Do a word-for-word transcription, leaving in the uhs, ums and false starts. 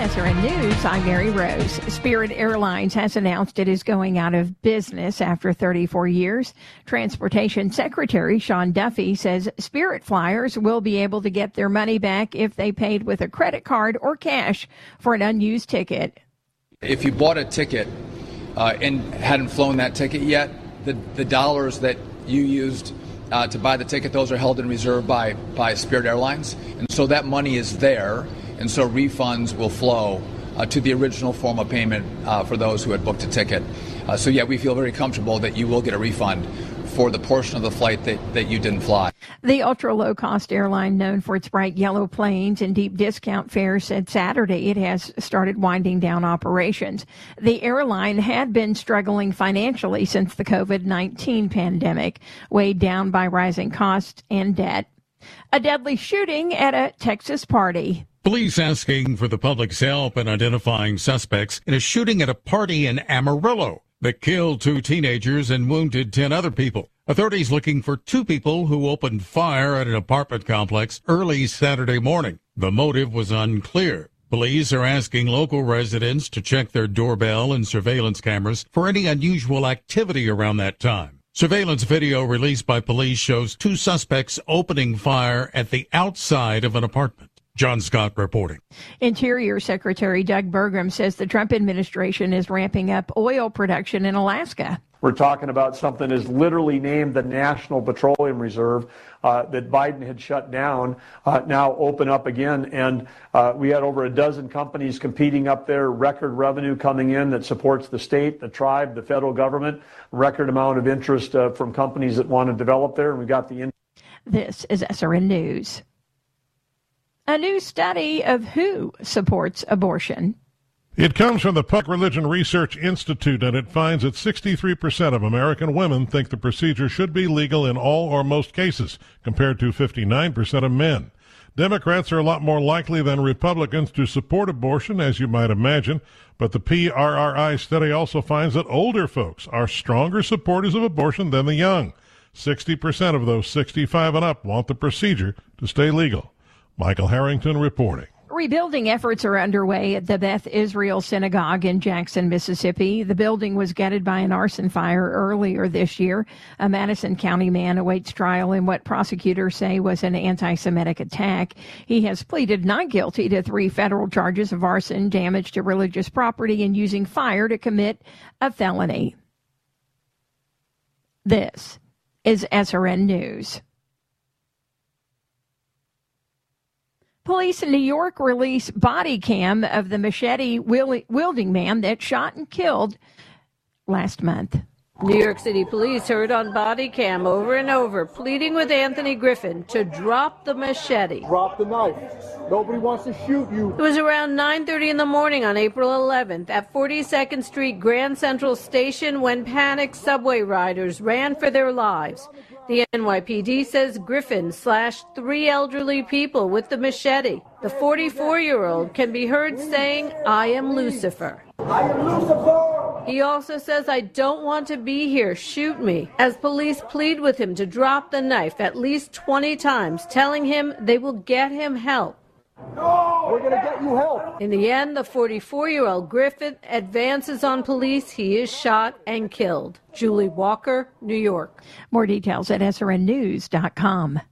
S R N News, I'm Mary Rose. Spirit Airlines has announced it is going out of business after thirty-four years. Transportation Secretary Sean Duffy says Spirit flyers will be able to get their money back if they paid with a credit card or cash for an unused ticket. If you bought a ticket uh, and hadn't flown that ticket yet, the, the dollars that you used uh, to buy the ticket, those are held in reserve by, by Spirit Airlines. And so that money is there. And so refunds will flow uh, to the original form of payment uh, for those who had booked a ticket. Uh, so, yeah, we feel very comfortable that you will get a refund for the portion of the flight that, that you didn't fly. The ultra-low-cost airline, known for its bright yellow planes and deep discount fares, said Saturday it has started winding down operations. The airline had been struggling financially since the covid nineteen pandemic, weighed down by rising costs and debt. A deadly shooting at a Texas party. Police asking for the public's help in identifying suspects in a shooting at a party in Amarillo that killed two teenagers and wounded ten other people. Authorities looking for two people who opened fire at an apartment complex early Saturday morning. The motive was unclear. Police are asking local residents to check their doorbell and surveillance cameras for any unusual activity around that time. Surveillance video released by police shows two suspects opening fire at the outside of an apartment. John Scott reporting. Interior Secretary Doug Burgum says the Trump administration is ramping up oil production in Alaska. We're talking about something that's literally named the National Petroleum Reserve uh, that Biden had shut down, uh, now open up again. And uh, we had over a dozen companies competing up there, record revenue coming in that supports the state, the tribe, the federal government, record amount of interest uh, from companies that want to develop there. And we got the. In- this is S R N News. A new study of who supports abortion. It comes from the Puck Religion Research Institute, and it finds that sixty-three percent of American women think the procedure should be legal in all or most cases, compared to fifty-nine percent of men. Democrats are a lot more likely than Republicans to support abortion, as you might imagine, but the P R R I study also finds that older folks are stronger supporters of abortion than the young. sixty percent of those sixty-five and up want the procedure to stay legal. Michael Harrington reporting. Rebuilding efforts are underway at the Beth Israel Synagogue in Jackson, Mississippi. The building was gutted by an arson fire earlier this year. A Madison County man awaits trial in what prosecutors say was an anti-Semitic attack. He has pleaded not guilty to three federal charges of arson, damage to religious property, and using fire to commit a felony. This is S R N News. Police in New York release body cam of the machete wielding man that shot and killed last month. New York City police heard on body cam over and over pleading with Anthony Griffin to drop the machete. Drop the knife. Nobody wants to shoot you. It was around nine thirty in the morning on April eleventh at forty-second Street Grand Central Station when panicked subway riders ran for their lives. The N Y P D says Griffin slashed three elderly people with the machete. The forty-four-year-old can be heard saying, "I am Lucifer." I am Lucifer. He also says, "I don't want to be here. Shoot me." As police plead with him to drop the knife at least twenty times, telling him they will get him help. No, we're going to get you help. In the end, the forty-four-year-old Griffin advances on police. He is shot and killed. Julie Walker, New York. More details at S R N news dot com.